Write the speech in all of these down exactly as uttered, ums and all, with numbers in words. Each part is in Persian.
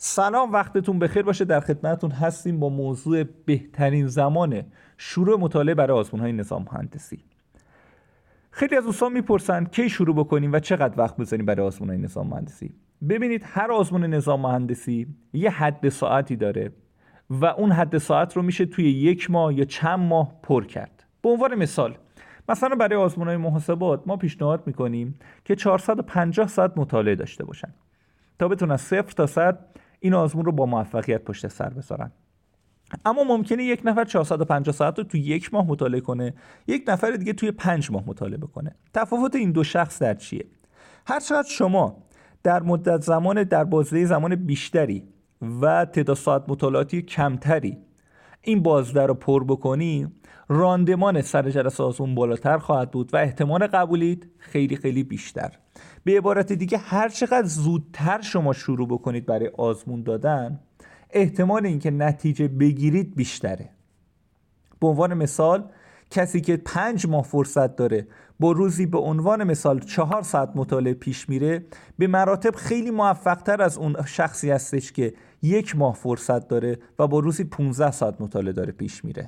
سلام، وقتتون بخیر باشه. در خدمتتون هستیم با موضوع بهترین زمان شروع مطالعه برای آزمون‌های نظام مهندسی. خیلی از دوستان میپرسن کی شروع بکنیم و چقدر وقت بذاریم برای آزمون‌های نظام مهندسی. ببینید، هر آزمون نظام مهندسی یه حد ساعتی داره و اون حد ساعت رو میشه توی یک ماه یا چند ماه پر کرد. به عنوان مثال، مثلا برای آزمون‌های محاسبات ما پیشنهاد میکنیم که چهارصد و پنجاه ساعت مطالعه داشته باشن تا بتونن صفر تا صد این آزمون رو با موفقیت پشت سر بذارن. اما ممکنه یک نفر چهارصد و پنجاه ساعت رو توی یک ماه مطالعه کنه، یک نفر دیگه توی پنج ماه مطالعه بکنه. تفاوت این دو شخص در چیه؟ هر چقدر شما در مدت زمان در بازه زمان بیشتری و تعداد ساعت مطالعاتی کمتری این بازده رو پر بکنی، راندمان سر جلسه آزمون بالاتر خواهد بود و احتمال قبولیت خیلی خیلی بیشتر. به عبارت دیگه، هر چقدر زودتر شما شروع بکنید برای آزمون دادن، احتمال اینکه نتیجه بگیرید بیشتره. به عنوان مثال، کسی که پنج ماه فرصت داره با روزی به عنوان مثال چهار ساعت مطالعه پیش میره، به مراتب خیلی موفق تر از اون شخصی هستش که یک ماه فرصت داره و با روزی پانزده ساعت مطالعه داره پیش میره.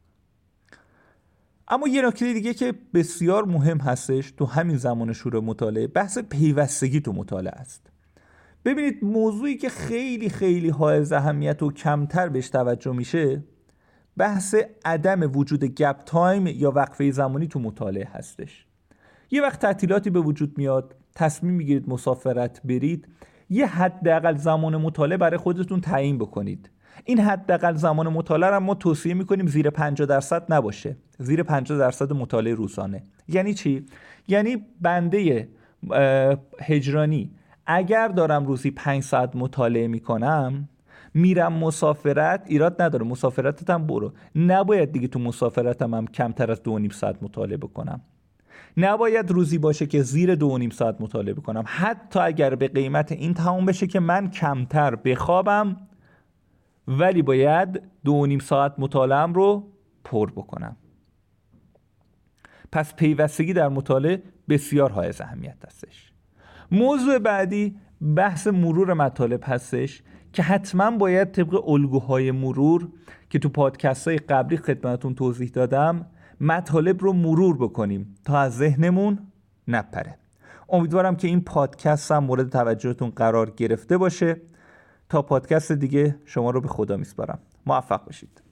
اما یه نکته دیگه که بسیار مهم هستش تو همین زمان شروع مطالعه، بحث پیوستگی تو مطالعه است. ببینید، موضوعی که خیلی خیلی حائز اهمیت و کمتر بهش توجه میشه، بحث عدم وجود گپ تایم یا وقفه زمانی تو مطالعه هستش. یه وقت تعطیلاتی به وجود میاد، تصمیم میگیرید مسافرت برید، یه حداقل زمان مطالعه برای خودتون تعیین بکنید. این حداقل زمان مطالعه رو ما توصیه میکنیم زیر پنجاه درصد نباشه، زیر پنجاه درصد مطالعه روزانه. یعنی چی؟ یعنی بنده هجرانی اگر دارم روزی پنج ساعت مطالعه میکنم، میرم مسافرت، ایراد نداره، مسافرتتم برو، نباید دیگه تو مسافرتم هم کمتر از دو و نیم ساعت مطالعه بکنم. نباید روزی باشه که زیر دو و نیم ساعت مطالعه بکنم، حتی اگر به قیمت این تمام بشه که من کمتر بخوابم، ولی باید دو و نیم ساعت مطالعه‌ام رو پر بکنم. پس پیوستگی در مطالعه بسیار حائز اهمیت هستش. موضوع بعدی بحث مرور مطالب هستش که حتما باید طبق الگوهای مرور که تو پادکست های قبلی خدمتون توضیح دادم مطالب رو مرور بکنیم تا از ذهنمون نپره. امیدوارم که این پادکست هم مورد توجهتون قرار گرفته باشه. تا پادکست دیگه شما رو به خدا میسپارم. موفق باشید.